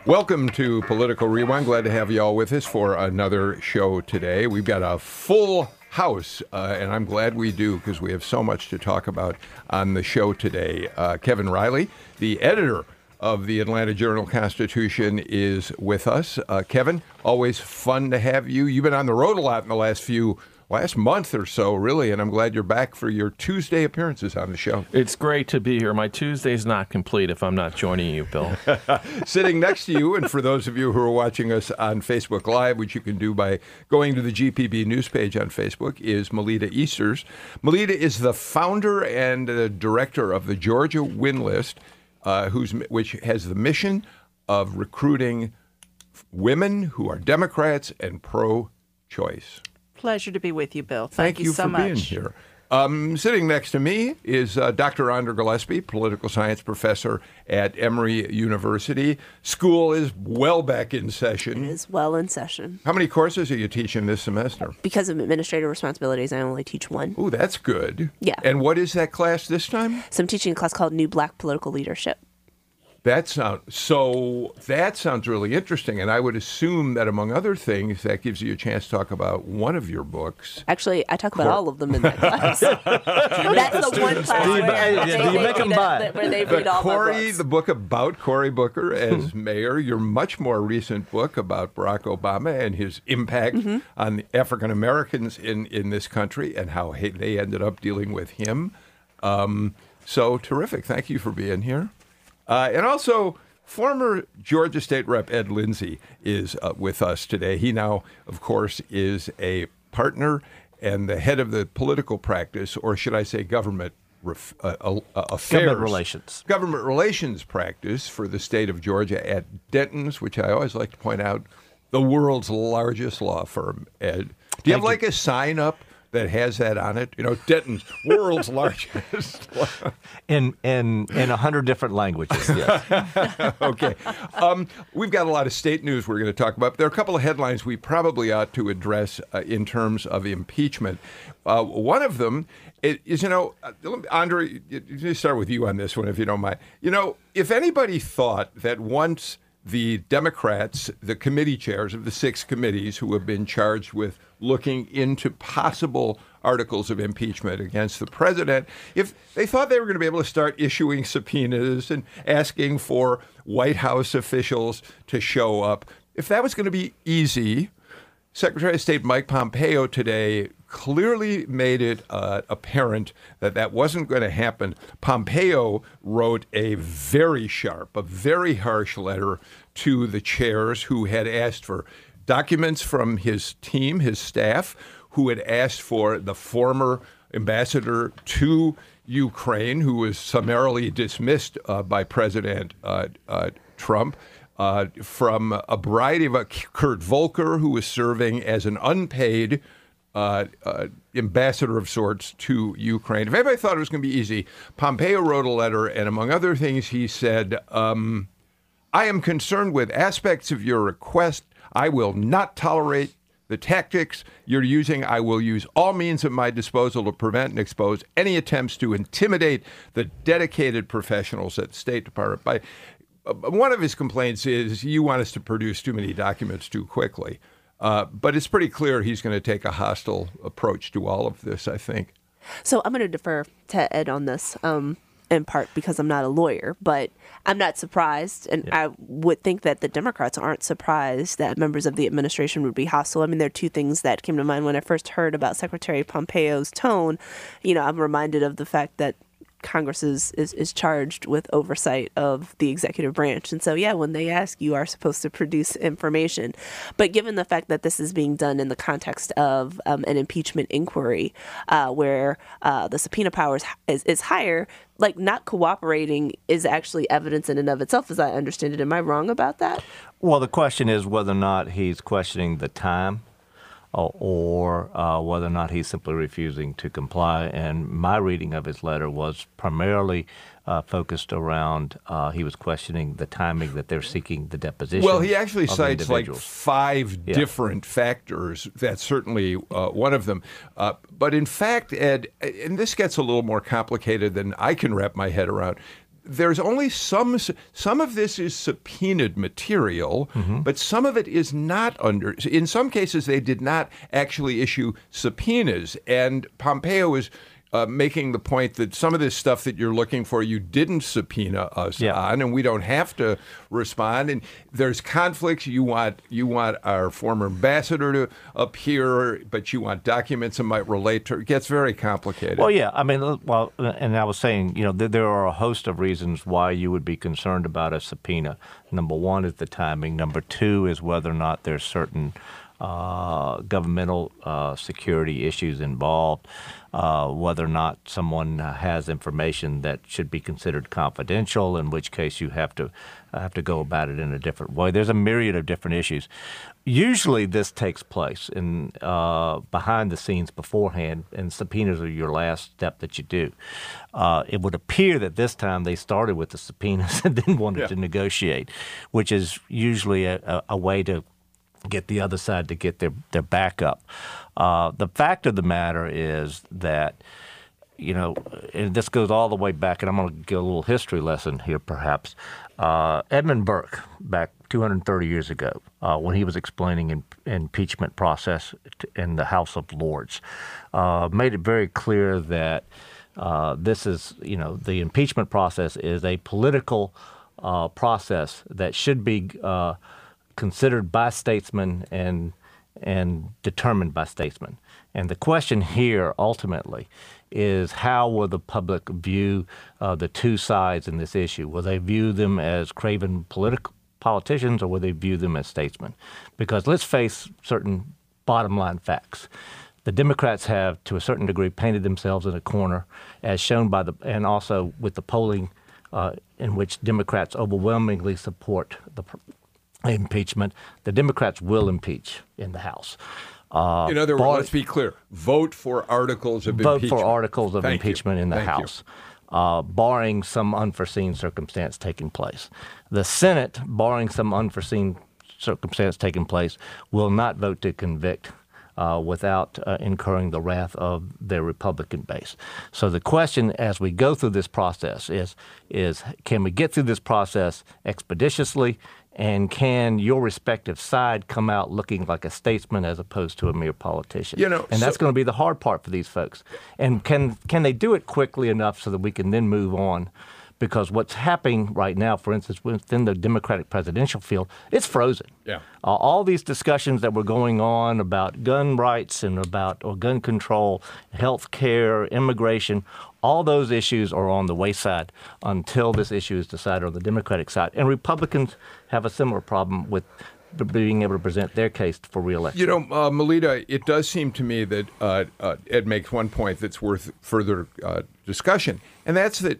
Welcome to Political Rewind. Glad to have you all with us for another show today. We've got a full house, and I'm glad we do because we have so much to talk about on the show today. Kevin Riley, the editor of the Atlanta Journal-Constitution, is with us. Kevin, always fun to have you. You've been on the road a lot in the last month or so, really, and I'm glad you're back for your Tuesday appearances on the show. It's great to be here. My Tuesday's not complete if I'm not joining you, Bill. Sitting next to you, and for those of you who are watching us on Facebook Live, which you can do by going to the GPB news page on Facebook, is Melita Easters. Melita is the founder and the director of the Georgia Win List, which has the mission of recruiting women who are Democrats and pro-choice. Pleasure to be with you, Bill. Thank you so for much. being here. Sitting next to me is Dr. Andra Gillespie, political science professor at Emory University. School is well back in session. It is well in session. How many courses are you teaching this semester? Because of administrative responsibilities, I only teach one. Oh, that's good. Yeah. And what is that class this time? So I'm teaching a class called New Black Political Leadership. That sounds really interesting, and I would assume that, among other things, that gives you a chance to talk about one of your books. Actually, I talk about all of them in that class. That's the one class where they read all my books. The book about Cory Booker as mayor, your much more recent book about Barack Obama and his impact on African Americans in this country and how they ended up dealing with him. So terrific. Thank you for being here. And also, former Georgia State Rep Ed Lindsay is with us today. He now, of course, is a partner and the head of the political practice, or should I say government affairs. Government relations practice for the state of Georgia at Denton's, which I always like to point out, the world's largest law firm, Ed. Do you have like a sign up that has that on it? You know, Denton's, world's largest. In 100 different languages, yes. Okay. We've got a lot of state news we're going to talk about. There are a couple of headlines we probably ought to address in terms of impeachment. One of them is, Andre, let me start with you on this one, if you don't mind. You know, if anybody thought that once the Democrats, the committee chairs of the 6 committees who have been charged with looking into possible articles of impeachment against the president, if they thought they were going to be able to start issuing subpoenas and asking for White House officials to show up, if that was going to be easy, Secretary of State Mike Pompeo today clearly made it apparent that that wasn't going to happen. Pompeo wrote a very sharp, a very harsh letter to the chairs who had asked for documents from his team, his staff, who had asked for the former ambassador to Ukraine, who was summarily dismissed by President Trump, from a variety of Kurt Volker, who was serving as an unpaid ambassador of sorts to Ukraine. If anybody thought it was going to be easy, Pompeo wrote a letter, and among other things, he said, I am concerned with aspects of your request. I will not tolerate the tactics you're using. I will use all means at my disposal to prevent and expose any attempts to intimidate the dedicated professionals at the State Department. One of his complaints is you want us to produce too many documents too quickly. But it's pretty clear he's going to take a hostile approach to all of this, I think. So I'm going to defer to Ed on this, in part because I'm not a lawyer, but I'm not surprised. And I would think that the Democrats aren't surprised that members of the administration would be hostile. I mean, there are two things that came to mind when I first heard about Secretary Pompeo's tone. You know, I'm reminded of the fact that Congress is charged with oversight of the executive branch. And so, when they ask, you are supposed to produce information. But given the fact that this is being done in the context of an impeachment inquiry where the subpoena power is higher, like not cooperating is actually evidence in and of itself, as I understand it. Am I wrong about that? Well, the question is whether or not he's questioning the time or whether or not he's simply refusing to comply. And my reading of his letter was primarily focused around he was questioning the timing that they're seeking the deposition. Well, he actually cites like 5 different factors. That's certainly one of them. But in fact, Ed, and this gets a little more complicated than I can wrap my head around, there's only some of this is subpoenaed material, but some of it is not under. In some cases, they did not actually issue subpoenas, and Pompeo is making the point that some of this stuff that you're looking for, you didn't subpoena us on, and we don't have to respond. And there's conflicts. You want our former ambassador to appear, but you want documents that might relate to. It gets very complicated. Well, yeah. I mean, and I was saying, there are a host of reasons why you would be concerned about a subpoena. Number one is the timing. Number two is whether or not there's certain governmental security issues involved, whether or not someone has information that should be considered confidential, in which case you have to go about it in a different way. There's a myriad of different issues. Usually this takes place in behind the scenes beforehand, and subpoenas are your last step that you do. It would appear that this time they started with the subpoenas and then wanted to negotiate, which is usually a way to get the other side to get their back up. The fact of the matter is that, and this goes all the way back, and I'm going to give a little history lesson here perhaps. Edmund Burke, back 230 years ago, when he was explaining impeachment process in the House of Lords, made it very clear that this is, the impeachment process is a political process that should be considered by statesmen and determined by statesmen. And the question here ultimately is, how will the public view the two sides in this issue? Will they view them as craven politicians, or will they view them as statesmen? Because let's face certain bottom line facts. The Democrats have, to a certain degree, painted themselves in a corner, as shown by and also with the polling in which Democrats overwhelmingly support the impeachment. The Democrats will impeach in the House. In other words, let's be clear: vote for articles of impeachment. Vote for articles of impeachment in the House, barring some unforeseen circumstance taking place. The Senate, barring some unforeseen circumstance taking place, will not vote to convict without incurring the wrath of their Republican base. So the question as we go through this process is can we get through this process expeditiously? And can your respective side come out looking like a statesman as opposed to a mere politician? And that's going to be the hard part for these folks. And can they do it quickly enough so that we can then move on? Because what's happening right now, for instance, within the Democratic presidential field, it's frozen. Yeah. All these discussions that were going on about gun rights and about gun control, health care, immigration, all those issues are on the wayside until this issue is decided on the Democratic side. And Republicans have a similar problem with being able to present their case for re-election. Melita, it does seem to me that Ed makes one point that's worth further discussion, and that's that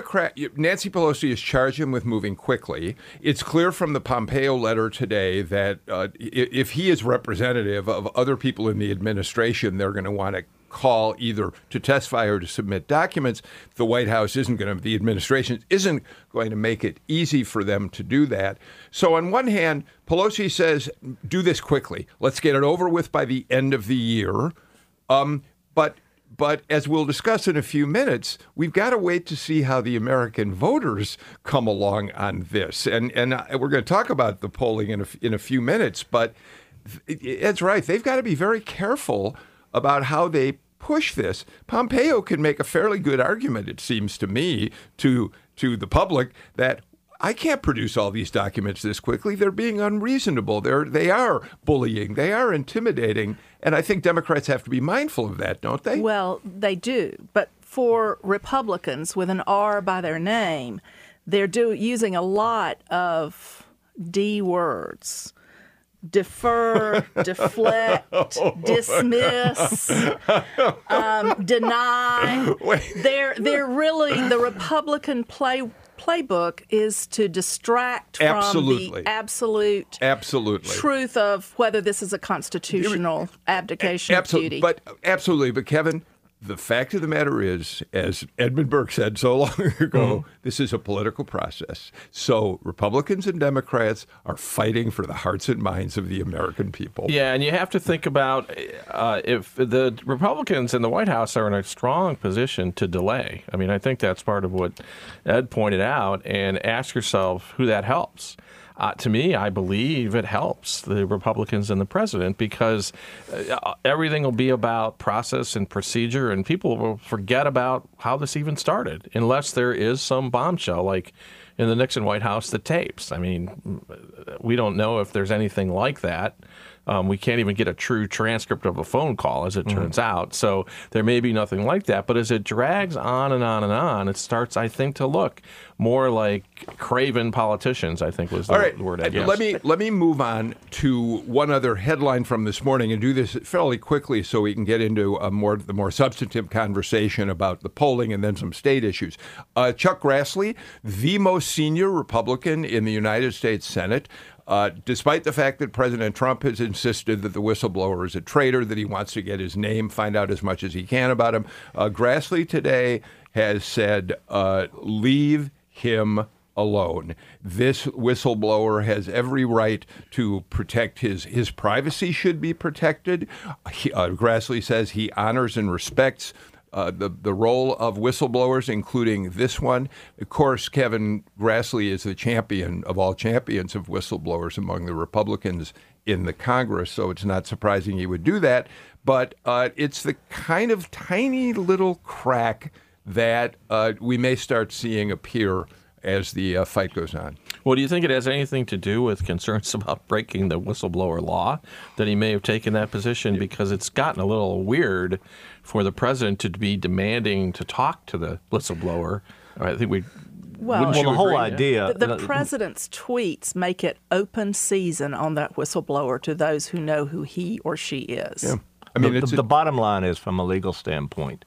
Nancy Pelosi has charged him with moving quickly. It's clear from the Pompeo letter today that if he is representative of other people in the administration, they're going to want to call either to testify or to submit documents. The White House the administration isn't going to make it easy for them to do that. So on one hand, Pelosi says, do this quickly. Let's get it over with by the end of the year. But as we'll discuss in a few minutes, we've got to wait to see how the American voters come along on this. And we're going to talk about the polling in a few minutes. But Ed's right. They've got to be very careful about how they push this. Pompeo can make a fairly good argument, it seems to me, to the public that I can't produce all these documents this quickly. They're being unreasonable. They are bullying. They are intimidating. And I think Democrats have to be mindful of that, don't they? Well, they do. But for Republicans with an R by their name, they're using a lot of D words. Defer, deflect, dismiss, deny. They're really, the Republican playbook is to distract from the absolute truth of whether this is a constitutional abdication of duty. Absolutely. But Kevin, The fact of the matter is, as Edmund Burke said so long ago, this is a political process. So Republicans and Democrats are fighting for the hearts and minds of the American people. Yeah, and you have to think about if the Republicans in the White House are in a strong position to delay. I mean, I think that's part of what Ed pointed out, and ask yourself who that helps. To me, I believe it helps the Republicans and the president because everything will be about process and procedure, and people will forget about how this even started unless there is some bombshell like in the Nixon White House, the tapes. I mean, we don't know if there's anything like that. We can't even get a true transcript of a phone call, as it turns out. So there may be nothing like that. But as it drags on and on and on, it starts, I think, to look more like craven politicians, I think was the word I guess. Let me move on to one other headline from this morning and do this fairly quickly so we can get into the more substantive conversation about the polling and then some state issues. Chuck Grassley, the most senior Republican in the United States Senate, despite the fact that President Trump has insisted that the whistleblower is a traitor, that he wants to get his name, find out as much as he can about him, Grassley today has said, leave him alone. This whistleblower has every right to protect his privacy should be protected. Grassley says he honors and respects the role of whistleblowers, including this one. Of course, Kevin Grassley is the champion of all champions of whistleblowers among the Republicans in the Congress, so it's not surprising he would do that. But it's the kind of tiny little crack that we may start seeing appear as the fight goes on. Well, do you think it has anything to do with concerns about breaking the whistleblower law, that he may have taken that position? Because it's gotten a little weird for the president to be demanding to talk to the whistleblower. I think we... Well, the whole idea... The president's tweets make it open season on that whistleblower to those who know who he or she is. Yeah. I mean, the bottom line is, from a legal standpoint,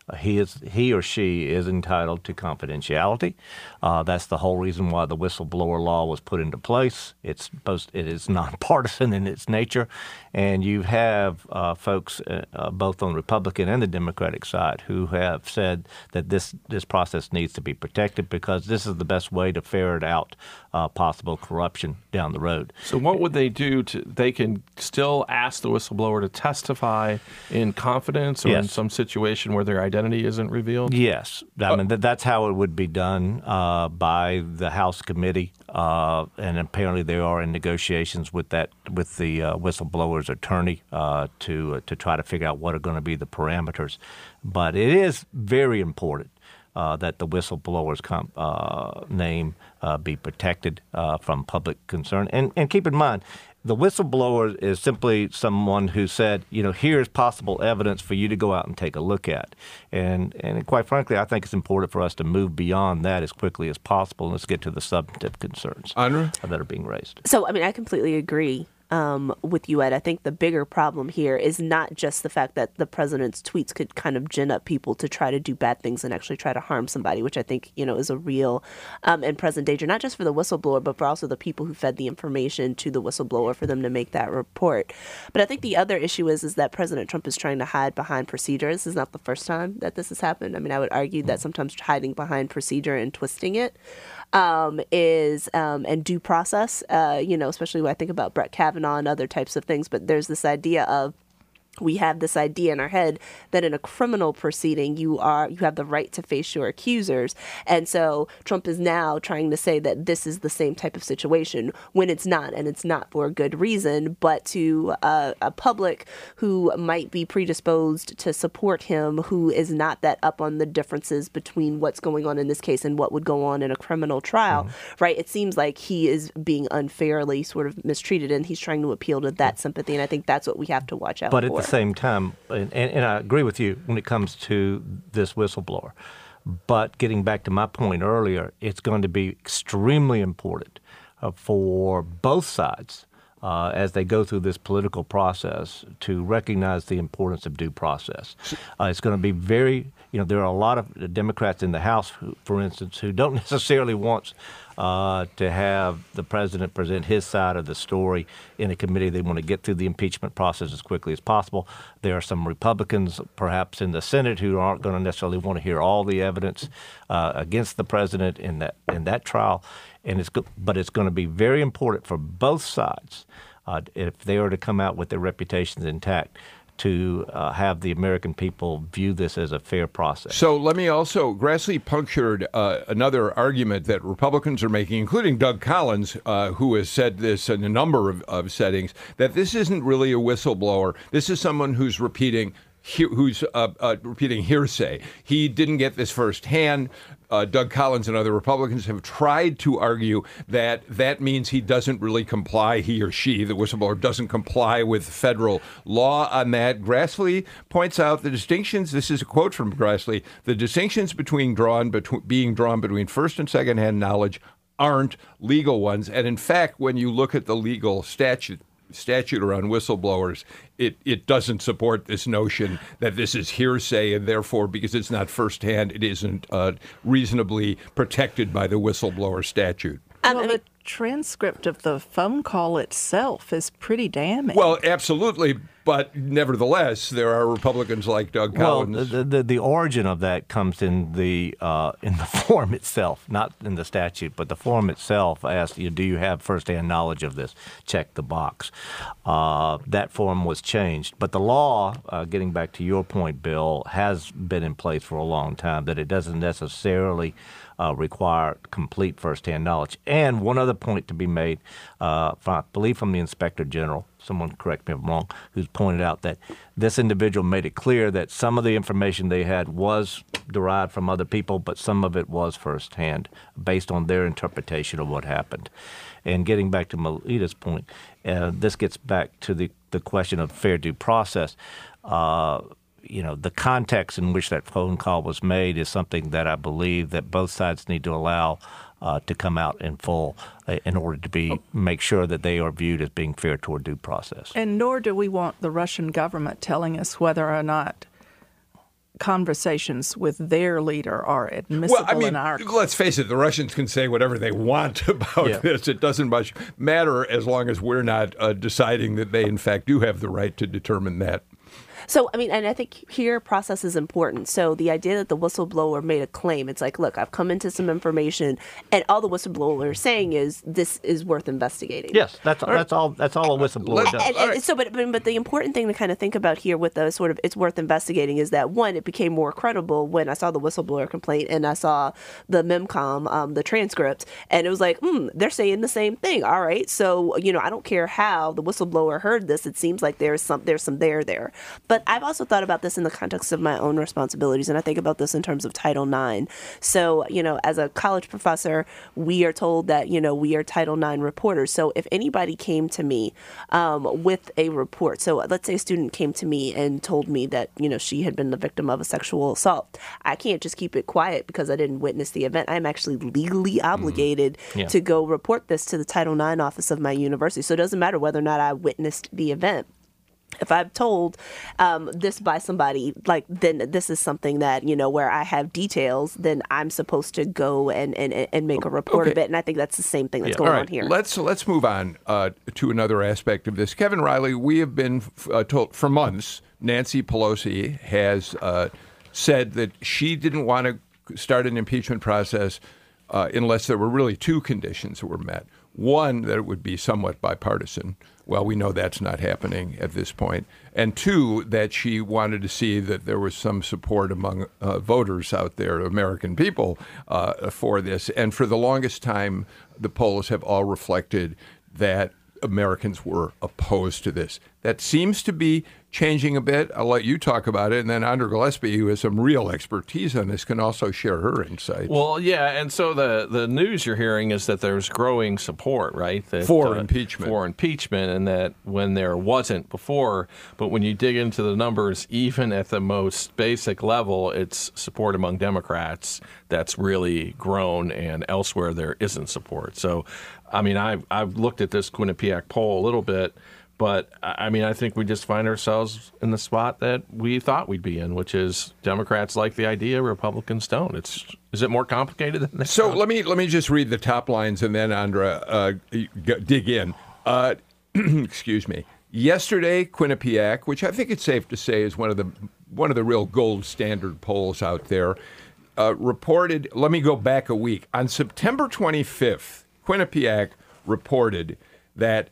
he or she is entitled to confidentiality. That's the whole reason why the whistleblower law was put into place. It is nonpartisan in its nature, and you have folks both on the Republican and the Democratic side who have said that this process needs to be protected because this is the best way to ferret out possible corruption down the road. So what would they do? They can still ask the whistleblower to testify in confidence or in some situation where their identity isn't revealed? Yes. I mean, that's how it would be done by the House committee, and apparently they are in negotiations with the whistleblower's attorney to try to figure out what are going to be the parameters. But it is very important that the whistleblower's name be protected from public concern. And keep in mind, the whistleblower is simply someone who said, here's possible evidence for you to go out and take a look at. And quite frankly, I think it's important for us to move beyond that as quickly as possible. And let's get to the substantive concerns that are being raised. So, I mean, I completely agree with you, Ed. I think the bigger problem here is not just the fact that the president's tweets could kind of gin up people to try to do bad things and actually try to harm somebody, which I think, is a real and present danger, not just for the whistleblower, but for also the people who fed the information to the whistleblower for them to make that report. But I think the other issue is that President Trump is trying to hide behind procedure. This is not the first time that this has happened. I mean, I would argue that sometimes hiding behind procedure and twisting it and due process, especially when I think about Brett Kavanaugh and other types of things. But there's this idea of, we have this idea in our head that in a criminal proceeding, you have the right to face your accusers. And so Trump is now trying to say that this is the same type of situation when it's not, and it's not for a good reason, but to a public who might be predisposed to support him, who is not that up on the differences between what's going on in this case and what would go on in a criminal trial, right? It seems like he is being unfairly sort of mistreated, and he's trying to appeal to that sympathy. And I think that's what we have to watch out for. At the same time, and I agree with you when it comes to this whistleblower, but getting back to my point earlier, it's going to be extremely important for both sides as they go through this political process to recognize the importance of due process. It's going to be very, there are a lot of Democrats in the House, for instance, who don't necessarily want to have the president present his side of the story in a committee. They want to get through the impeachment process as quickly as possible. There are some Republicans, perhaps in the Senate, who aren't going to necessarily want to hear all the evidence against the president in that trial. But it's going to be very important for both sides, if they are to come out with their reputations intact, to have the American people view this as a fair process. So let me also, Grassley punctured another argument that Republicans are making, including Doug Collins, who has said this in a number of settings, that this isn't really a whistleblower. This is someone who's repeating hearsay. He didn't get this firsthand. Doug Collins and other Republicans have tried to argue that that means he doesn't really comply, he or she, the whistleblower, doesn't comply with federal law on that. Grassley points out the distinctions, this is a quote from Grassley, the distinctions being drawn between first and second-hand knowledge aren't legal ones. And in fact, when you look at the legal statute around whistleblowers, it doesn't support this notion that this is hearsay, and therefore, because it's not firsthand, it isn't reasonably protected by the whistleblower statute. Well, the transcript of the phone call itself is pretty damning. Well, absolutely, but nevertheless, there are Republicans like Doug Collins. Well, the origin of that comes in the form itself, not in the statute, but the form itself asks you, do you have firsthand knowledge of this? Check the box. That form was changed, but the law, getting back to your point, Bill, has been in place for a long time, that it doesn't necessarily require complete firsthand knowledge. And one other point to be made, I believe from the Inspector General, someone correct me if I'm wrong, who's pointed out that this individual made it clear that some of the information they had was derived from other people, but some of it was firsthand based on their interpretation of what happened. And getting back to Melita's point, this gets back to the question of fair due process. The context in which that phone call was made is something that I believe that both sides need to allow to come out in full in order to make sure that they are viewed as being fair toward due process. And nor do we want the Russian government telling us whether or not conversations with their leader are admissible in our court. Let's face it, the Russians can say whatever they want about this. It doesn't much matter as long as we're not deciding that they, in fact, do have the right to determine that. So, and I think here process is important. So the idea that the whistleblower made a claim, it's like, look, I've come into some information, and all the whistleblower is saying is this is worth investigating. Yes, that's all a whistleblower does. But the important thing to kind of think about here with the sort of it's worth investigating is that, one, it became more credible when I saw the whistleblower complaint and I saw the MEMCOM, the transcript, and it was like, they're saying the same thing. All right, so, I don't care how the whistleblower heard this. It seems like there's some there. But I've also thought about this in the context of my own responsibilities, and I think about this in terms of Title IX. So, as a college professor, we are told that, we are Title IX reporters. So if anybody came to me with a report, so let's say a student came to me and told me that, she had been the victim of a sexual assault, I can't just keep it quiet because I didn't witness the event. I'm actually legally obligated to go report this to the Title IX office of my university. So it doesn't matter whether or not I witnessed the event. If I'm told this by somebody, then this is something that, where I have details, then I'm supposed to go and make a report of it. And I think that's the same thing that's going on here. Let's move on to another aspect of this. Kevin Riley, we have been told for months, Nancy Pelosi has said that she didn't want to start an impeachment process unless there were really two conditions that were met. One, that it would be somewhat bipartisan. Well, we know that's not happening at this point. And two, that she wanted to see that there was some support among voters out there, American people, for this. And for the longest time, the polls have all reflected that Americans were opposed to this. That seems to be changing a bit. I'll let you talk about it. And then Andra Gillespie, who has some real expertise on this, can also share her insights. Well, yeah. And so the news you're hearing is that there's growing support, right? For impeachment. For impeachment, and that when there wasn't before. But when you dig into the numbers, even at the most basic level, it's support among Democrats that's really grown, and elsewhere there isn't support. So, I've looked at this Quinnipiac poll a little bit, But, I mean, I think we just find ourselves in the spot that we thought we'd be in, which is Democrats like the idea, Republicans don't. Is it more complicated than that? So let me just read the top lines and then, Andra, dig in. Excuse me. Yesterday, Quinnipiac, which I think it's safe to say is one of the real gold standard polls out there, reported. Let me go back a week. On September 25th, Quinnipiac reported that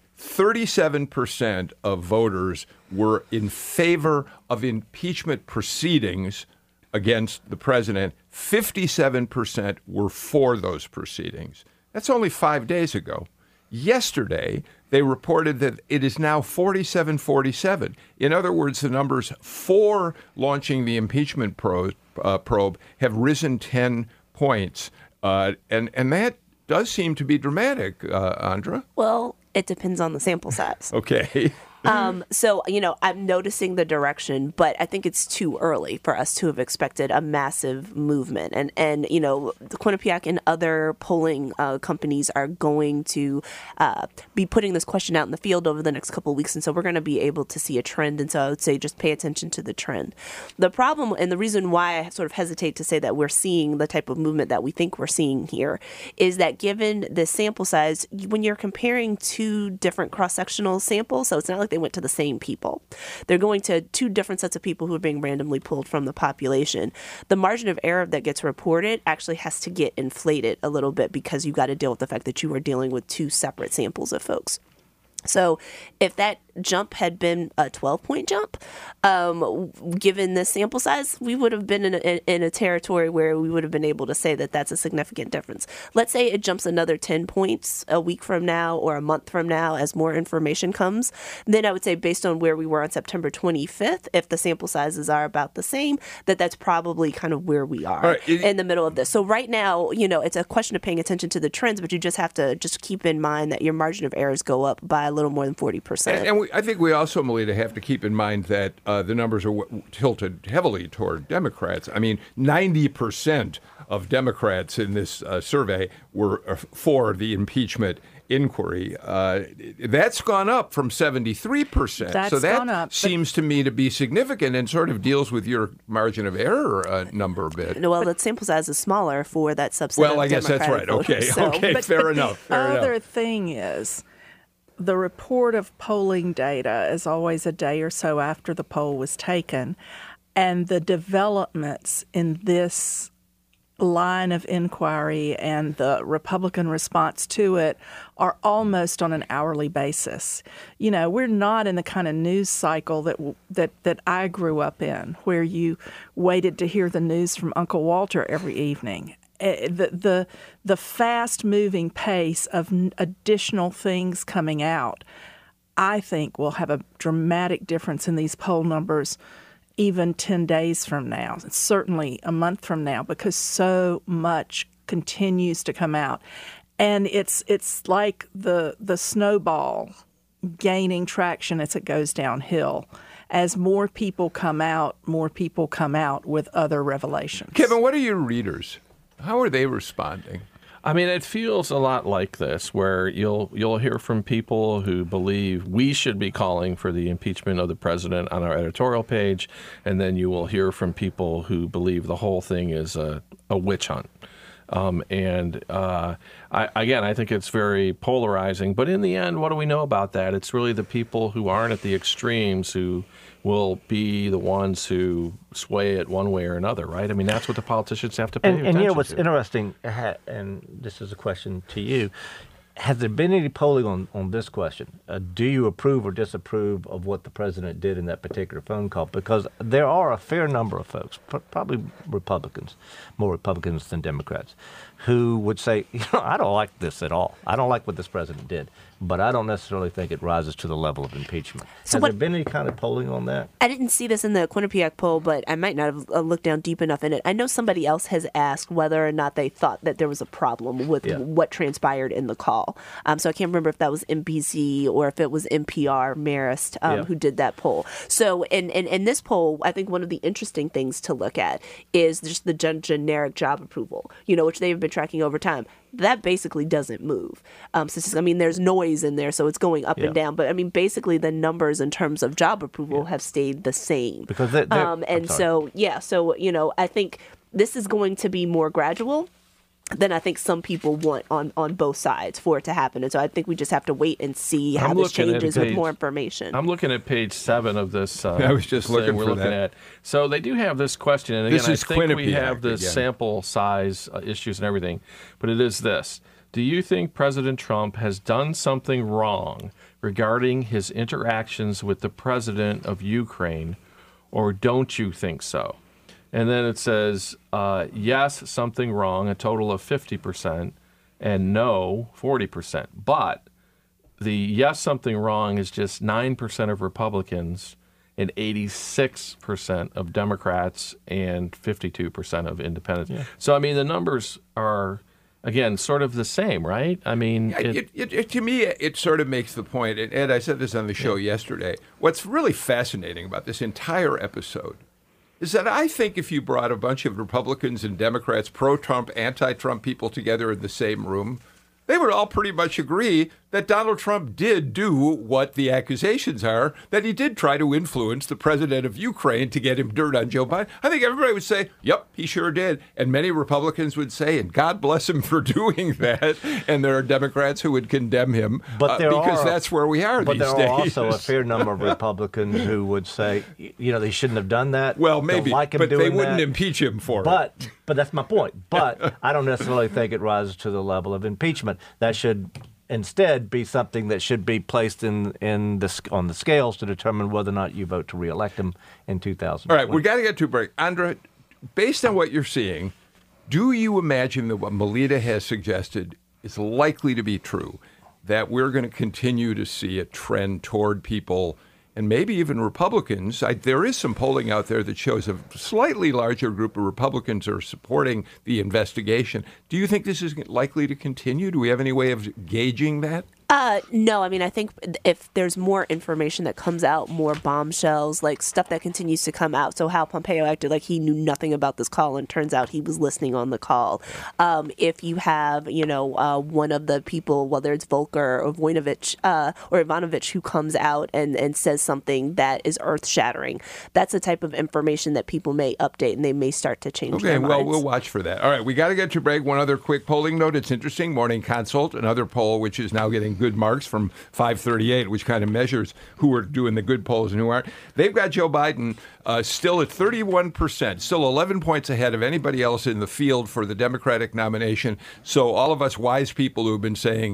37% of voters were in favor of impeachment proceedings against the president. 57% were for those proceedings. That's only 5 days ago. Yesterday, they reported that it is now 47-47. In other words, the numbers for launching the impeachment probe have risen 10 points. And that does seem to be dramatic, Andra. Well, it depends on the sample size. Okay. So, I'm noticing the direction, but I think it's too early for us to have expected a massive movement. And the Quinnipiac and other polling companies are going to be putting this question out in the field over the next couple of weeks. And so we're going to be able to see a trend. And so I would say just pay attention to the trend. The problem and the reason why I sort of hesitate to say that we're seeing the type of movement that we think we're seeing here is that given the sample size, when you're comparing two different cross-sectional samples, so it's not like they went to the same people. They're going to two different sets of people who are being randomly pulled from the population. The margin of error that gets reported actually has to get inflated a little bit because you got to deal with the fact that you are dealing with two separate samples of folks. So if that jump had been a 12-point jump, given the sample size, we would have been in a territory where we would have been able to say that that's a significant difference. Let's say it jumps another 10 points a week from now or a month from now as more information comes. Then I would say based on where we were on September 25th, if the sample sizes are about the same, that's probably kind of where we are in the middle of this. So right now, it's a question of paying attention to the trends, but you just have to just keep in mind that your margin of errors go up by a little more than 40%. And I think we also, Melita, have to keep in mind that the numbers are tilted heavily toward Democrats. I mean, 90% of Democrats in this survey were for the impeachment inquiry. That's gone up from 73%. So that seems to me to be significant and sort of deals with your margin of error number a bit. Well, the sample size is smaller for that subset Well, of I guess that's right. Voters, Okay, fair enough. The other thing is, the report of polling data is always a day or so after the poll was taken, and the developments in this line of inquiry and the Republican response to it are almost on an hourly basis. We're not in the kind of news cycle that I grew up in, where you waited to hear the news from Uncle Walter every evening. The fast-moving pace of additional things coming out, I think, will have a dramatic difference in these poll numbers even 10 days from now, certainly a month from now, because so much continues to come out. And it's like the snowball gaining traction as it goes downhill. As more people come out with other revelations. Kevin, what are your readers? How are they responding? I mean, it feels a lot like this, where you'll hear from people who believe we should be calling for the impeachment of the president on our editorial page, and then you will hear from people who believe the whole thing is a witch hunt. I think it's very polarizing. But in the end, what do we know about that? It's really the people who aren't at the extremes who will be the ones who sway it one way or another, right? I mean, that's what the politicians have to pay attention to. And what's interesting, and this is a question to you, has there been any polling on this question? Do you approve or disapprove of what the president did in that particular phone call? Because there are a fair number of folks, probably Republicans, more Republicans than Democrats, who would say, I don't like this at all. I don't like what this president did, but I don't necessarily think it rises to the level of impeachment. Has there been any kind of polling on that? I didn't see this in the Quinnipiac poll, but I might not have looked down deep enough in it. I know somebody else has asked whether or not they thought that there was a problem with what transpired in the call. So I can't remember if that was NBC or if it was NPR, Marist, who did that poll. So in this poll, I think one of the interesting things to look at is just the generic job approval, which they've been tracking over time. That basically doesn't move. There's noise in there, so it's going up and down. But I mean, basically, the numbers in terms of job approval have stayed the same. Because I think this is going to be more gradual than I think some people want on both sides for it to happen. And so I think we just have to wait and see how this changes with more information. I'm looking at page 7 of this. I was just looking for that. So they do have this question, and again, This is I think we Quinnipiac have the again. sample size issues and everything, but it is this. Do you think President Trump has done something wrong regarding his interactions with the president of Ukraine, or don't you think so? And then it says, yes, something wrong, a total of 50%, and no, 40%. But the yes, something wrong is just 9% of Republicans and 86% of Democrats and 52% of independents. Yeah. So, I mean, the numbers are, again, sort of the same, right? I mean, to me, it sort of makes the point, and Ed, I said this on the show yesterday, what's really fascinating about this entire episode is that I think if you brought a bunch of Republicans and Democrats, pro-Trump, anti-Trump people together in the same room, they would all pretty much agree that Donald Trump did do what the accusations are, that he did try to influence the president of Ukraine to get him dirt on Joe Biden. I think everybody would say, yep, he sure did. And many Republicans would say, and God bless him for doing that. And there are Democrats who would condemn him because that's where we are these days. But there are also a fair number of Republicans who would say, they shouldn't have done that. Well, maybe, like but they wouldn't impeach him for it. But that's my point. But I don't necessarily think it rises to the level of impeachment. That should instead be something that should be placed on the scales to determine whether or not you vote to reelect him in 2020. All right, we got to get to a break. Andra, based on what you're seeing, do you imagine that what Melita has suggested is likely to be true, that we're going to continue to see a trend toward people, and maybe even Republicans? There is some polling out there that shows a slightly larger group of Republicans are supporting the investigation. Do you think this is likely to continue? Do we have any way of gauging that? No, I mean, I think if there's more information that comes out, more bombshells, like stuff that continues to come out. So how Pompeo acted like he knew nothing about this call and turns out he was listening on the call. If you have, one of the people, whether it's Volker or Voinovich or Ivanovich, who comes out and says something that is earth-shattering, that's the type of information that people may update and they may start to change their minds. Okay, well, we'll watch for that. All right, we got to get to break. One other quick polling note. It's interesting. Morning Consult, another poll which is now getting good marks from 538, which kind of measures who are doing the good polls and who aren't. They've got Joe Biden still at 31%, still 11 points ahead of anybody else in the field for the Democratic nomination. So all of us wise people who have been saying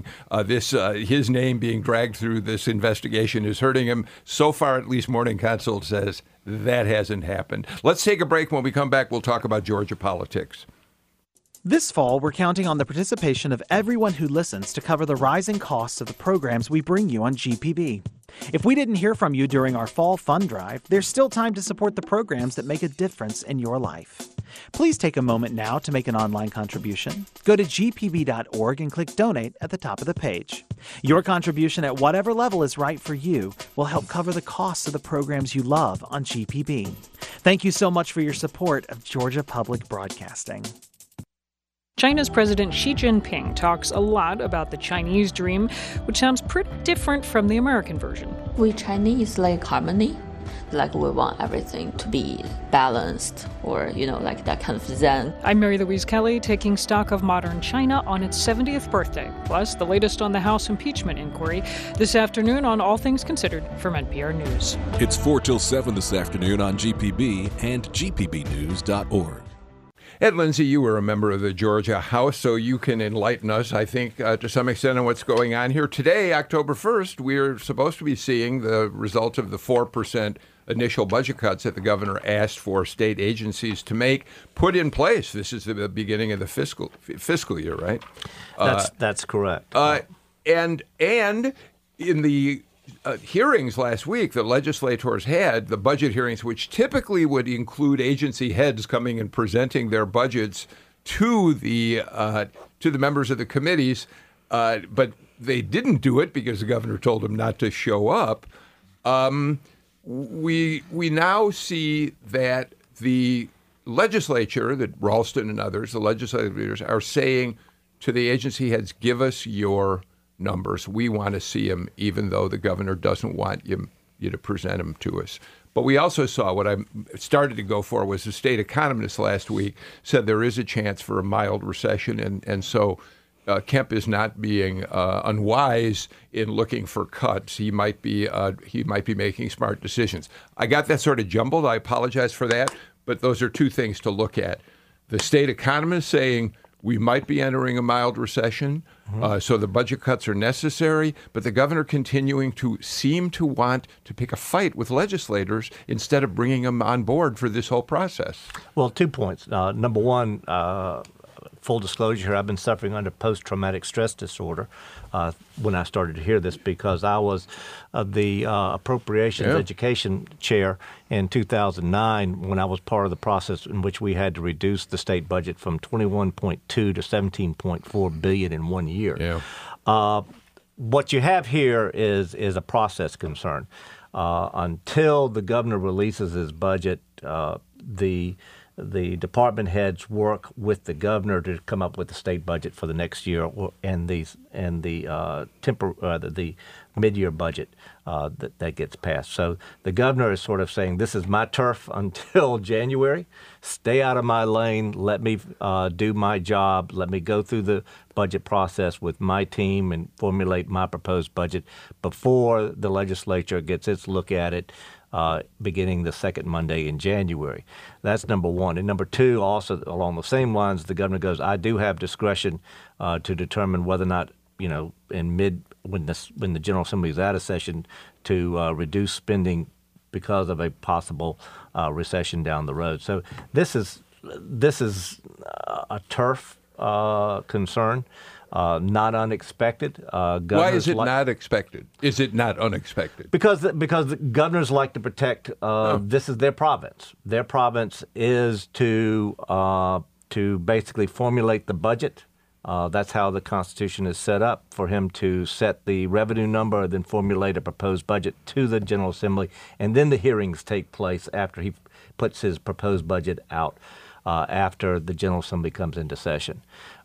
his name being dragged through this investigation is hurting him, so far at least Morning Consult says that hasn't happened. Let's take a break. When we come back, we'll talk about Georgia politics. This fall, we're counting on the participation of everyone who listens to cover the rising costs of the programs we bring you on GPB. If we didn't hear from you during our fall fund drive, there's still time to support the programs that make a difference in your life. Please take a moment now to make an online contribution. Go to gpb.org and click Donate at the top of the page. Your contribution at whatever level is right for you will help cover the costs of the programs you love on GPB. Thank you so much for your support of Georgia Public Broadcasting. China's President Xi Jinping talks a lot about the Chinese dream, which sounds pretty different from the American version. We Chinese like harmony, like we want everything to be balanced or, like that kind of zen. I'm Mary Louise Kelly, taking stock of modern China on its 70th birthday, plus the latest on the House impeachment inquiry this afternoon on All Things Considered from NPR News. It's 4 till 7 this afternoon on GPB and gpbnews.org. Ed Lindsay, you were a member of the Georgia House, so you can enlighten us, I think, to some extent on what's going on here. Today, October 1st, we're supposed to be seeing the results of the 4% initial budget cuts that the governor asked for state agencies to make put in place. This is the beginning of the fiscal year, right? That's correct. And in the hearings last week, the legislators had the budget hearings, which typically would include agency heads coming and presenting their budgets to the members of the committees, but they didn't do it because the governor told them not to show up. We now see that the legislature, that Ralston and others, the legislative leaders, are saying to the agency heads, give us your numbers. We want to see them, even though the governor doesn't want you to present them to us. But we also saw what I started to go for was the state economist last week said there is a chance for a mild recession. And so Kemp is not being unwise in looking for cuts. He might be making smart decisions. I got that sort of jumbled. I apologize for that. But those are two things to look at. The state economist saying we might be entering a mild recession, so the budget cuts are necessary, but the governor continuing to seem to want to pick a fight with legislators instead of bringing them on board for this whole process. Well, 2 points. Number one, full disclosure, I've been suffering under post-traumatic stress disorder when I started to hear this because I was the appropriations education chair in 2009 when I was part of the process in which we had to reduce the state budget from $21.2 to $17.4 billion in 1 year. Yeah. What you have here is a process concern. Until the governor releases his budget, the department heads work with the governor to come up with the state budget for the next year and the mid-year budget that gets passed. So the governor is sort of saying, this is my turf until January. Stay out of my lane. Let me do my job. Let me go through the budget process with my team and formulate my proposed budget before the legislature gets its look at it. Beginning the second Monday in January. That's number one. And number two, also along the same lines, the governor goes, I do have discretion to determine whether or not, when the General Assembly is out of session, to reduce spending because of a possible recession down the road. So this is a turf concern. Not unexpected. Why is it not expected? Is it not unexpected? Because the governors like to protect. This is their province. Their province is to basically formulate the budget. That's how the Constitution is set up, for him to set the revenue number, then formulate a proposed budget to the General Assembly, and then the hearings take place after he puts his proposed budget out, after the General Assembly comes into session.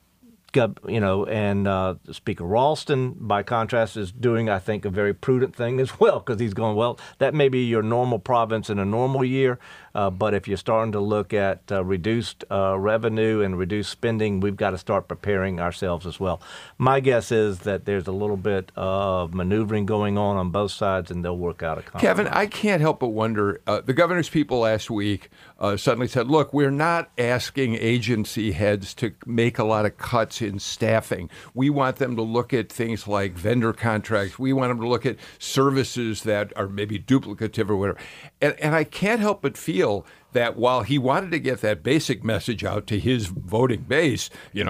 Speaker Ralston, by contrast, is doing, I think, a very prudent thing as well, because he's going, well, that may be your normal province in a normal year, but if you're starting to look at reduced revenue and reduced spending, we've got to start preparing ourselves as well. My guess is that there's a little bit of maneuvering going on both sides, and they'll work out a compromise. Kevin, I can't help but wonder, the governor's people last week suddenly said, look, we're not asking agency heads to make a lot of cuts in staffing. We want them to look at things like vendor contracts. We want them to look at services that are maybe duplicative or whatever. And I can't help but feel that while he wanted to get that basic message out to his voting base,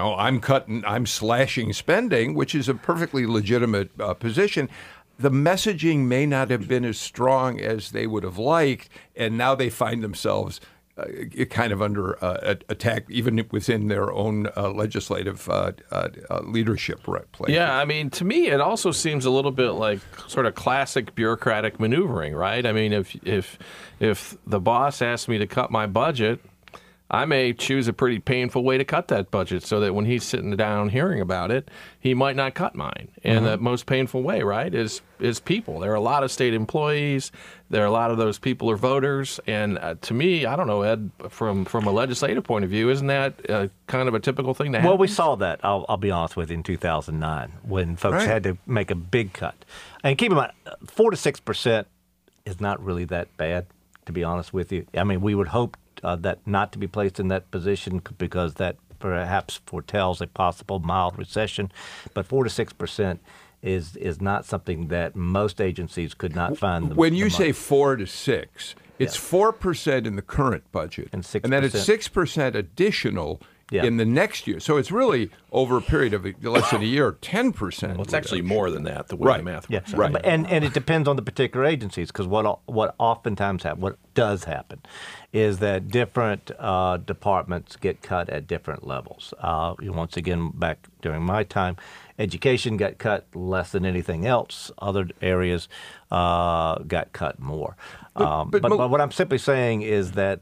I'm slashing spending, which is a perfectly legitimate position, the messaging may not have been as strong as they would have liked, and now they find themselves kind of under attack, even within their own legislative leadership place. Yeah, I mean, to me, it also seems a little bit like sort of classic bureaucratic maneuvering, right? I mean, if the boss asks me to cut my budget, I may choose a pretty painful way to cut that budget so that when he's sitting down hearing about it, he might not cut mine. And the most painful way, right, is people. There are a lot of state employees. There are a lot of those people are voters. And to me, I don't know, Ed, from a legislative point of view, isn't that kind of a typical thing to happen? Well, we saw that, I'll be honest with you, in 2009 when folks had to make a big cut. And keep in mind, 4 to 6% is not really that bad, to be honest with you. I mean, we would hope that not to be placed in that position because that perhaps foretells a possible mild recession. But 4 to 6% is not something that most agencies could not find. When you say 4 to 6, it's 4% in the current budget, and 6%. And then it's 6% additional in the next year. So it's really over a period of less than a year, 10%. Well, it's actually more than that, the way the math Yeah, works. Right. And it depends on the particular agencies, because what oftentimes happens, what does happen, is that different departments get cut at different levels. Once again, back during my time, education got cut less than anything else. Other areas got cut more. But what I'm simply saying is that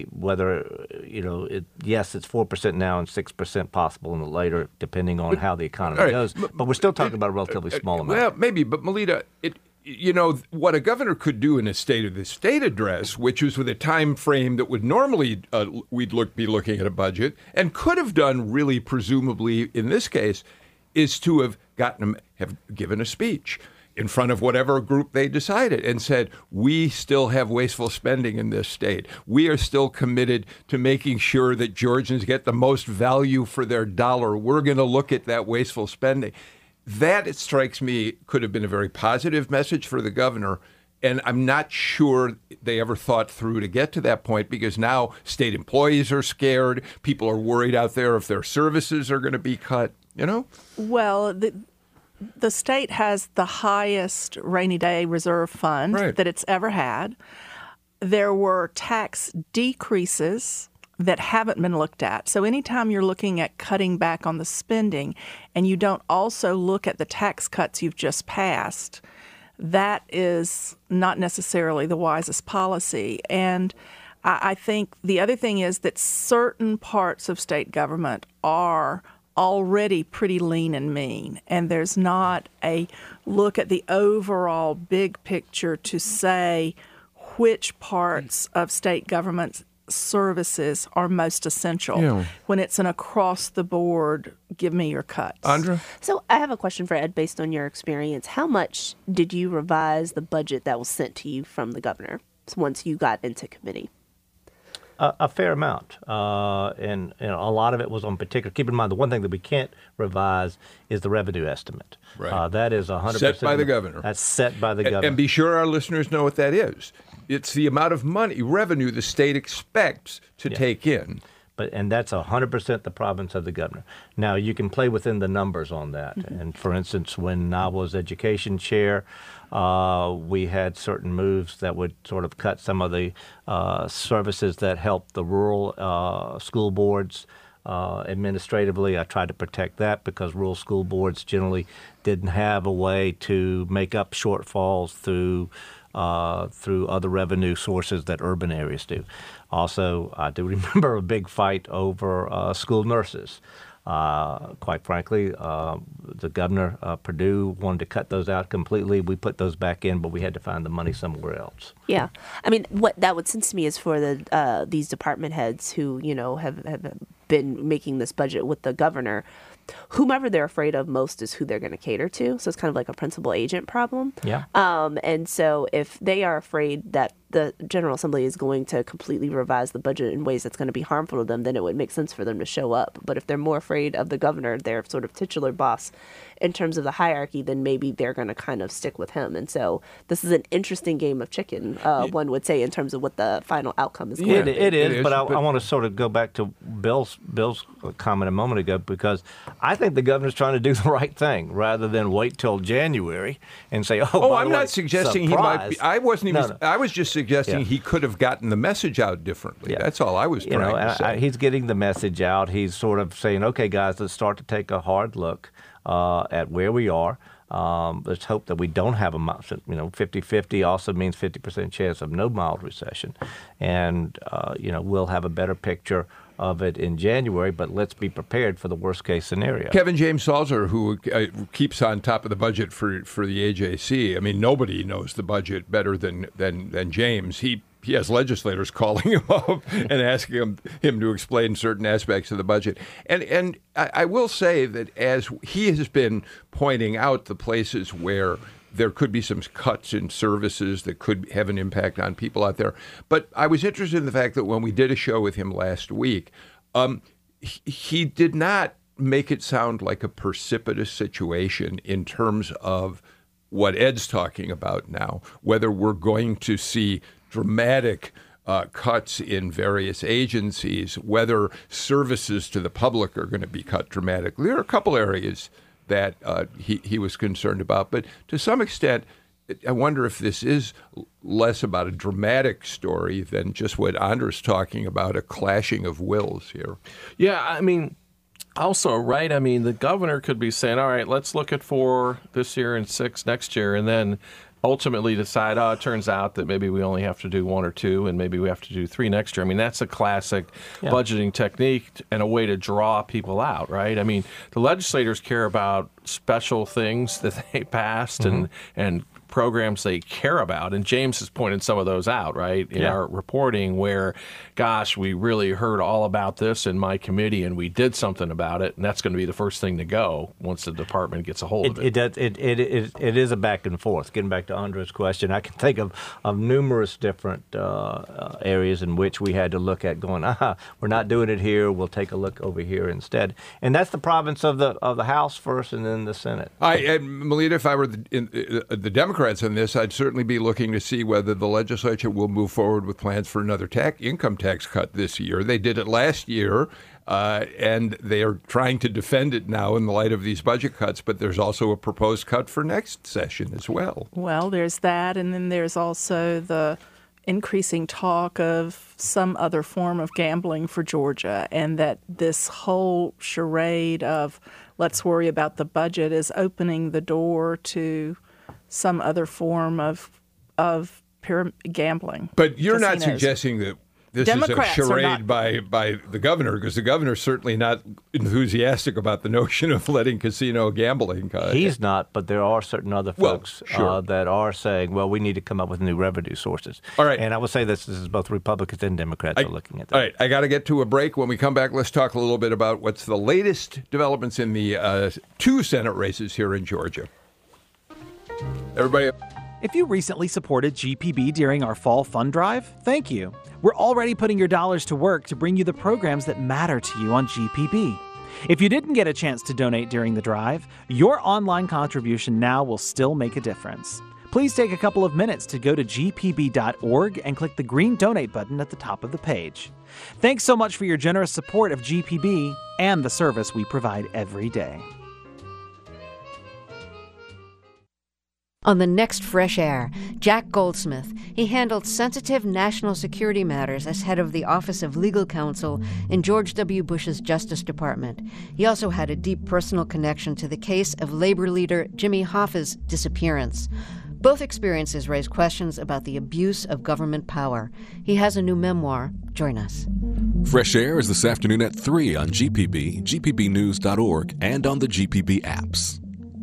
yes, it's 4% now and 6% possible in the later, depending on how the economy goes. But we're still talking about a relatively small amount. Well, maybe, but Melita, what a governor could do in a State of the State address, which was with a time frame that would normally we'd be looking at a budget, and could have done really presumably in this case, is to have given a speech in front of whatever group they decided and said, we still have wasteful spending in this state. We are still committed to making sure that Georgians get the most value for their dollar. We're going to look at that wasteful spending. That, it strikes me, could have been a very positive message for the governor. And I'm not sure they ever thought through to get to that point, because now state employees are scared. People are worried out there if their services are going to be cut, Well, the state has the highest rainy day reserve fund that it's ever had. There were tax decreases that haven't been looked at. So anytime you're looking at cutting back on the spending and you don't also look at the tax cuts you've just passed, that is not necessarily the wisest policy. And I think the other thing is that certain parts of state government are already pretty lean and mean, and there's not a look at the overall big picture to say which parts of state government services are most essential when it's an across-the-board, give me your cuts. Andra? So I have a question for Ed based on your experience. How much did you revise the budget that was sent to you from the governor once you got into committee? A fair amount, and a lot of it was on particular. Keep in mind, the one thing that we can't revise is the revenue estimate. Right. That is 100% set by the governor. That's set by the governor. And be sure our listeners know what that is. It's the amount of revenue the state expects to take in. And that's 100% the province of the governor. Now, you can play within the numbers on that. Mm-hmm. And for instance, when I was education chair, we had certain moves that would sort of cut some of the services that help the rural school boards administratively. I tried to protect that because rural school boards generally didn't have a way to make up shortfalls through other revenue sources that urban areas do. Also, I do remember a big fight over school nurses. Quite frankly, the governor, Perdue, wanted to cut those out completely. We put those back in, but we had to find the money somewhere else. Yeah. I mean, what that would sense to me is for these department heads who, have been making this budget with the governor, whomever they're afraid of most is who they're going to cater to. So it's kind of like a principal agent problem. Yeah. And so if they are afraid that the General Assembly is going to completely revise the budget in ways that's going to be harmful to them, then it would make sense for them to show up. But if they're more afraid of the governor, their sort of titular boss in terms of the hierarchy, then maybe they're going to kind of stick with him. And so this is an interesting game of chicken, one would say, in terms of what the final outcome is going to be. It is, but I want to sort of go back to Bill's comment a moment ago, because I think the governor's trying to do the right thing rather than wait till January and say, I'm not suggesting surprise. He might be. I wasn't even. No. I was just suggesting he could have gotten the message out differently. Yeah. That's all I was trying to say. He's getting the message out. He's sort of saying, okay, guys, let's start to take a hard look at where we are. Let's hope that we don't have 50-50 also means 50% chance of no mild recession. And, we'll have a better picture of it in January, but let's be prepared for the worst case scenario. Kevin James Salzer, who keeps on top of the budget for the AJC, I mean, nobody knows the budget better than James. He has legislators calling him up and asking him to explain certain aspects of the budget. And I will say that as he has been pointing out the places where there could be some cuts in services that could have an impact on people out there. But I was interested in the fact that when we did a show with him last week, he did not make it sound like a precipitous situation in terms of what Ed's talking about now, whether we're going to see dramatic cuts in various agencies, whether services to the public are going to be cut dramatically. There are a couple areas that he was concerned about, but to some extent, I wonder if this is less about a dramatic story than just what Andre's talking about, a clashing of wills here. Yeah, I mean, also, right, I mean, the governor could be saying, all right, let's look at 4 this year and 6 next year, and then ultimately decide, it turns out that maybe we only have to do 1 or 2, and maybe we have to do 3 next year. I mean, that's a classic budgeting technique and a way to draw people out, right? I mean, the legislators care about special things that they passed and programs they care about. And James has pointed some of those out, right, in our reporting where, gosh, we really heard all about this in my committee and we did something about it. And that's going to be the first thing to go once the department gets a hold of it. It is a back and forth. Getting back to Andre's question, I can think of numerous different areas in which we had to look at going, we're not doing it here. We'll take a look over here instead. And that's the province of the House first and then the Senate. Melita, if I were the Democrats on this, I'd certainly be looking to see whether the legislature will move forward with plans for another income tax cut this year. They did it last year, and they are trying to defend it now in the light of these budget cuts, but there's also a proposed cut for next session as well. Well, there's that, and then there's also the increasing talk of some other form of gambling for Georgia, and that this whole charade of let's worry about the budget is opening the door to some other form of gambling. But you're casinos. not suggesting that this Democrats is a charade by the governor, because the governor's certainly not enthusiastic about the notion of letting casino gambling. He's not, but there are certain other folks that are saying, well, we need to come up with new revenue sources. All right. And I will say this is both Republicans and Democrats are looking at that. All right. I got to get to a break. When we come back, let's talk a little bit about what's the latest developments in the 2 Senate races here in Georgia. Everybody. If you recently supported GPB during our fall fund drive, thank you. We're already putting your dollars to work to bring you the programs that matter to you on GPB. If you didn't get a chance to donate during the drive, your online contribution now will still make a difference. Please take a couple of minutes to go to gpb.org and click the green donate button at the top of the page. Thanks so much for your generous support of GPB and the service we provide every day. On the next Fresh Air, Jack Goldsmith. He handled sensitive national security matters as head of the Office of Legal Counsel in George W. Bush's Justice Department. He also had a deep personal connection to the case of labor leader Jimmy Hoffa's disappearance. Both experiences raise questions about the abuse of government power. He has a new memoir. Join us. Fresh Air is this afternoon at 3 on GPB, gpbnews.org, and on the GPB apps.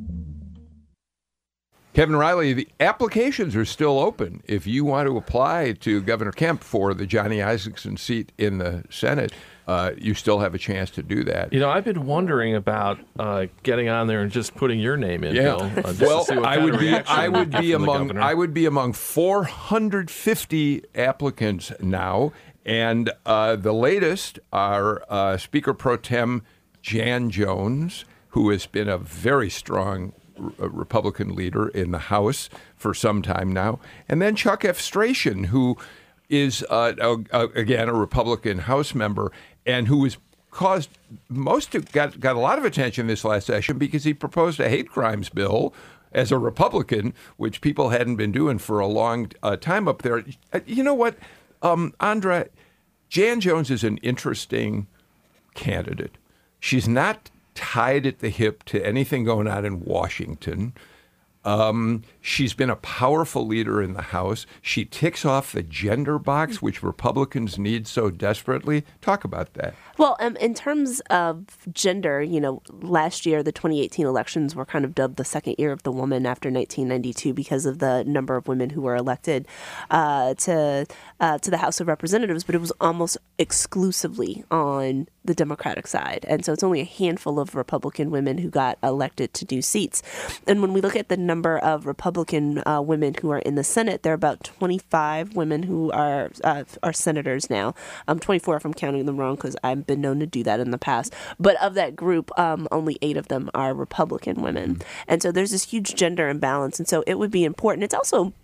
Kevin Riley, the applications are still open. If you want to apply to Governor Kemp for the Johnny Isakson seat in the Senate, you still have a chance to do that. You know, I've been wondering about getting on there and just putting your name in, Bill. Well, I would be among 450 applicants now, and the latest are Speaker Pro Tem Jan Jones, who has been a very strong Republican leader in the House for some time now, and then Chuck F. Strachan, who is again a Republican House member, and who was got a lot of attention this last session because he proposed a hate crimes bill as a Republican, which people hadn't been doing for a long time up there. You know what, Andra, Jan Jones is an interesting candidate. She's not tied at the hip to anything going on in Washington. She's been a powerful leader in the House. She ticks off the gender box, which Republicans need so desperately. Talk about that. Well, in terms of gender, you know, last year, the 2018 elections were kind of dubbed the second year of the woman after 1992 because of the number of women who were elected to the House of Representatives, but it was almost exclusively on the Democratic side. And so it's only a handful of Republican women who got elected to new seats. And when we look at the number of Republican women who are in the Senate, there are about 25 women who are senators now. 24 if I'm counting them wrong, because I've been known to do that in the past. But of that group, only 8 of them are Republican women. And so there's this huge gender imbalance. And so it would be important. It's also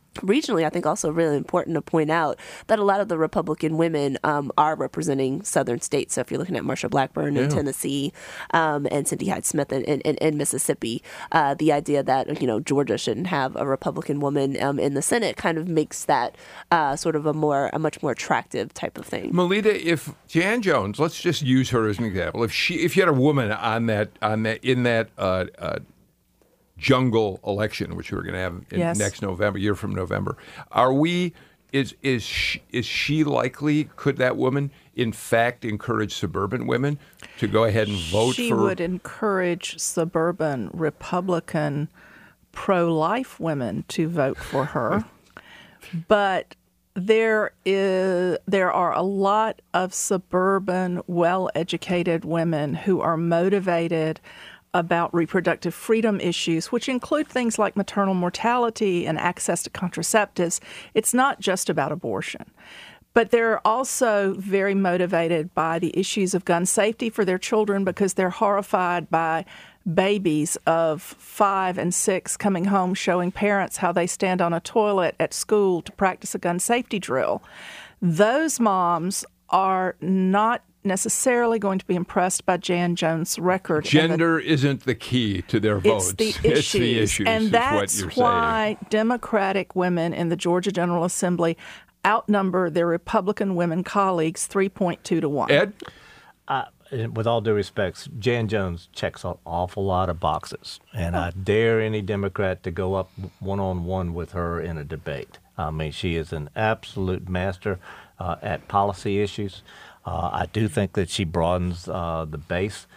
regionally, I think also really important to point out that a lot of the Republican women are representing southern states. So if you're looking at Marsha Blackburn in Tennessee and Cindy Hyde-Smith in Mississippi, the idea that, Georgia shouldn't have a Republican woman in the Senate kind of makes that sort of a much more attractive type of thing. Melita, if Jan Jones, let's just use her as an example, if you had a woman in that jungle election, which we're going to have next November, year from November, is she likely? Could that woman, in fact, encourage suburban women to go ahead and vote She would encourage suburban Republican pro-life women to vote for her, but there are a lot of suburban, well-educated women who are motivated about reproductive freedom issues, which include things like maternal mortality and access to contraceptives. It's not just about abortion. But they're also very motivated by the issues of gun safety for their children because they're horrified by babies of 5 and 6 coming home showing parents how they stand on a toilet at school to practice a gun safety drill. Those moms are not necessarily going to be impressed by Jan Jones' record. Gender isn't the key to their votes. It's the issues. And that's why Democratic women in the Georgia General Assembly outnumber their Republican women colleagues 3.2 to 1. Ed? With all due respect, Jan Jones checks an awful lot of boxes, and I dare any Democrat to go up one-on-one with her in a debate. I mean, she is an absolute master at policy issues. I do think that she broadens the base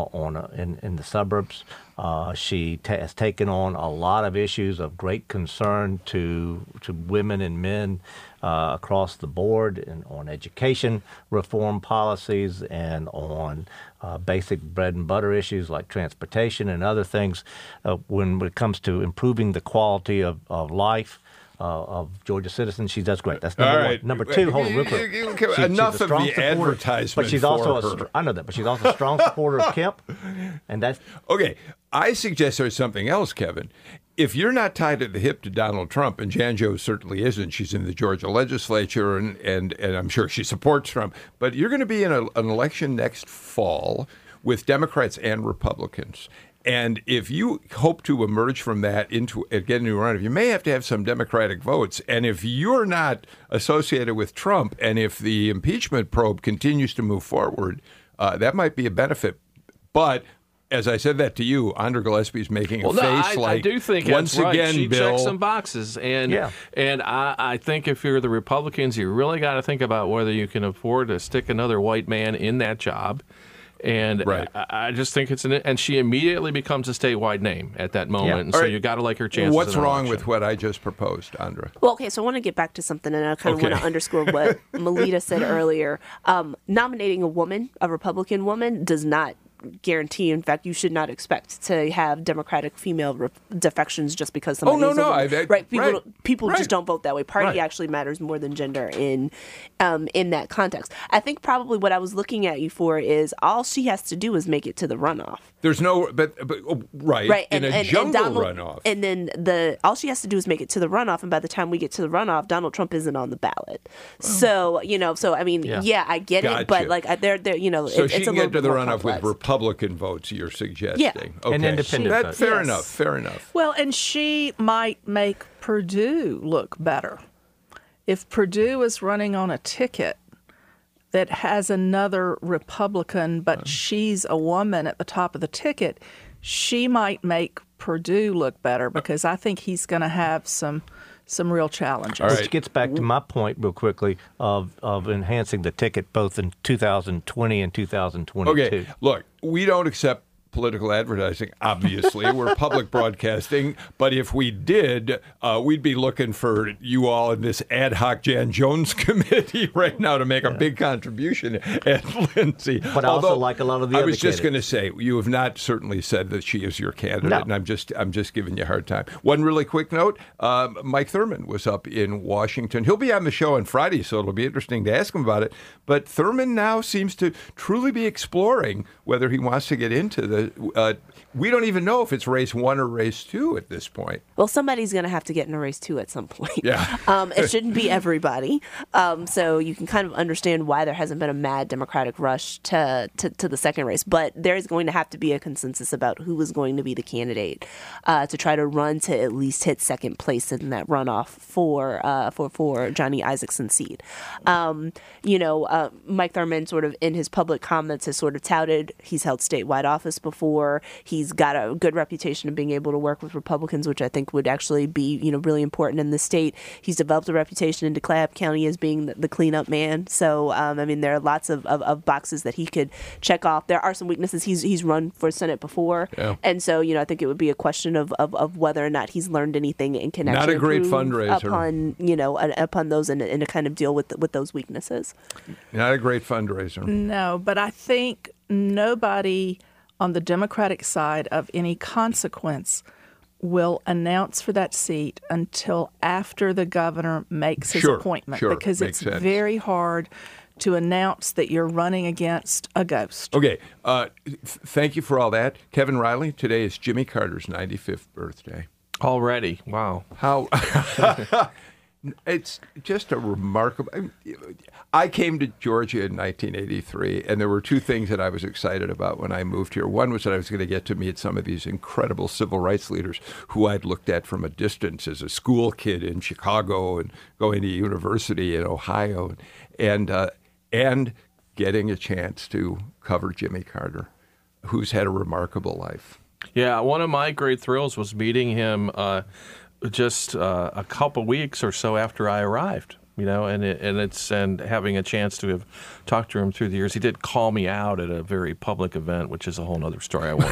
in the suburbs. She has taken on a lot of issues of great concern to women and men across the board, and on education reform policies and on basic bread and butter issues like transportation and other things. When it comes to improving the quality of life of Georgia citizens, she does great. That's number one. Number two, hold on real quick. Enough of the advertisement. But she's also I know that, but she's also a strong supporter of Kemp, and that's okay. I suggest there's something else, Kevin. If you're not tied at the hip to Donald Trump, and Jan Jones certainly isn't, she's in the Georgia legislature, and I'm sure she supports Trump, but you're going to be in an election next fall with Democrats and Republicans. And if you hope to emerge from that into get a new run, you may have to have some Democratic votes. And if you're not associated with Trump, and if the impeachment probe continues to move forward, that might be a benefit. But as I said that to you, Andra Gillespie's making a face like, I do think once that's again, right. She Bill, checks some boxes. And I think if you're the Republicans, you really got to think about whether you can afford to stick another white man in that job. And I just think and she immediately becomes a statewide name at that moment. And so you got to like her chances. What's wrong with what I just proposed, Andra? Well, okay, so I want to get back to something, and I kind of want to underscore what Melita said earlier. Nominating a woman, a Republican woman, does not guarantee. In fact, you should not expect to have Democratic female defections just because somebody is a woman. People just don't vote that way. Party actually matters more than gender in that context. I think probably what I was looking at you for is all she has to do is make it to the runoff. There's no, right, in a jungle runoff. And then all she has to do is make it to the runoff, and by the time we get to the runoff, Donald Trump isn't on the ballot. So, I mean, I get it, but like they're so it's she a can get to the runoff complex. with Republican votes, you're suggesting. Yeah. Okay. And independent votes. Fair enough. Well, and she might make Purdue look better. If Purdue is running on a ticket that has another Republican, but she's a woman at the top of the ticket, she might make Purdue look better because I think he's going to have some real challenges. All right. Which gets back to my point real quickly of enhancing the ticket both in 2020 and 2022. Okay, look, we don't accept political advertising, obviously. We're public broadcasting. But if we did, we'd be looking for you all in this ad hoc Jan Jones committee right now to make a big contribution at Lindsay. But also like a lot of the other I was just going to candidates. say, you have not certainly said that she is your candidate, No. and I'm just giving you a hard time. One really quick note, Mike Thurman was up in Washington. He'll be on the show on Friday, so it'll be interesting to ask him about it. But Thurman now seems to truly be exploring whether he wants to get into the We don't even know if it's race 1 or race 2 at this point. Well, somebody's going to have to get in a race 2 at some point. Yeah. It shouldn't be everybody. So you can kind of understand why there hasn't been a mad Democratic rush to the second race. But there is going to have to be a consensus about who is going to be the candidate to try to run to at least hit second place in that runoff for Johnny Isakson's seat. Mike Thurmond sort of in his public comments has sort of touted he's held statewide office before. He's got a good reputation of being able to work with Republicans, which I think would actually be, really important in the state. He's developed a reputation in DeKalb County as being the cleanup man. So, there are lots of boxes that he could check off. There are some weaknesses. He's run for Senate before. Yeah. And so, I think it would be a question of whether or not he's learned anything and can actually not a great fundraiser upon those and to kind of deal with those weaknesses. Not a great fundraiser. No, but I think nobody on the Democratic side of any consequence will announce for that seat until after the governor makes his appointment, because it's very hard to announce that you're running against a ghost. Okay. Thank you for all that. Kevin Riley, today is Jimmy Carter's 95th birthday. Already. Wow. How... It's just a remarkable... I came to Georgia in 1983, and there were two things that I was excited about when I moved here. One was that I was going to get to meet some of these incredible civil rights leaders who I'd looked at from a distance as a school kid in Chicago and going to university in Ohio, and getting a chance to cover Jimmy Carter, who's had a remarkable life. Yeah, one of my great thrills was meeting him just a couple weeks or so after I arrived, and having a chance to have talked to him through the years. He did call me out at a very public event, which is a whole other story I won't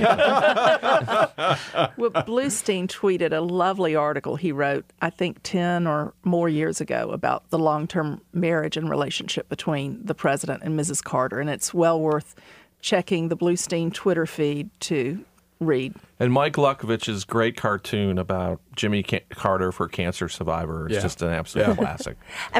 Well, Bluestein tweeted a lovely article he wrote, I think 10 or more years ago, about the long-term marriage and relationship between the president and Mrs. Carter, and it's well worth checking the Bluestein Twitter feed to read. And Mike Lukovich's great cartoon about Jimmy Carter for Cancer Survivor is just an absolute classic.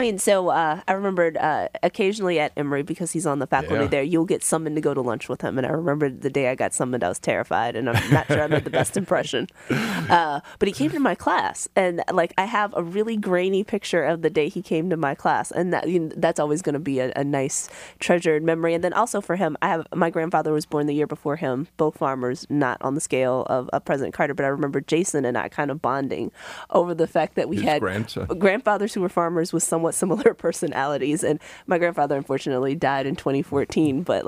I remembered occasionally at Emory, because he's on the faculty there, you'll get summoned to go to lunch with him. And I remember the day I got summoned, I was terrified, and I'm not sure I made the best impression. But he came to my class, and I have a really grainy picture of the day he came to my class, and that's always going to be a nice treasured memory. And then also for him, my grandfather was born the year before him, both farmers, not on the scale of President Carter, but I remember Jason and I kind of bonding over the fact that we had grandfathers who were farmers with somewhat similar personalities. And my grandfather unfortunately died in 2014, but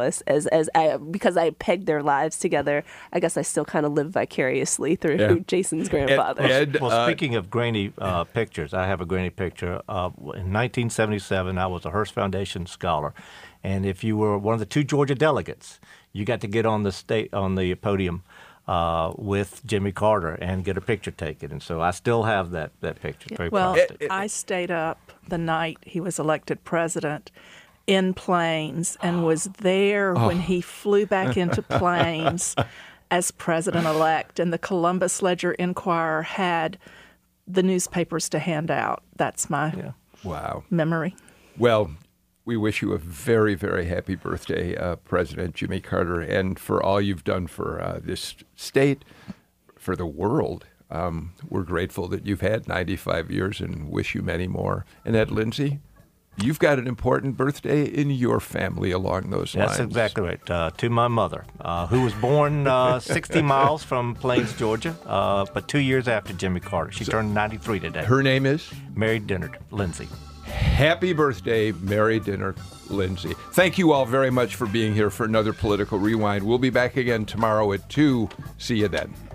because I pegged their lives together, I guess I still kind of live vicariously through Jason's grandfather. Speaking of grainy pictures, I have a grainy picture. In 1977, I was a Hearst Foundation scholar, and if you were one of the two Georgia delegates, you got to get on the podium with Jimmy Carter and get a picture taken. And so I still have that picture. Very proud of it. I stayed up the night he was elected president in Plains and was there when he flew back into Plains as president-elect, and the Columbus Ledger-Inquirer had the newspapers to hand out. That's my memory. Well, we wish you a very, very happy birthday, President Jimmy Carter, and for all you've done for this state, for the world. We're grateful that you've had 95 years and wish you many more. And Ed Lindsay, you've got an important birthday in your family along those lines. That's exactly right. To my mother, who was born 60 miles from Plains, Georgia, but 2 years after Jimmy Carter. She turned 93 today. Her name is? Mary Dennard Lindsay. Happy birthday, Mary Dennard Lindsay. Thank you all very much for being here for another Political Rewind. We'll be back again tomorrow at 2. See you then.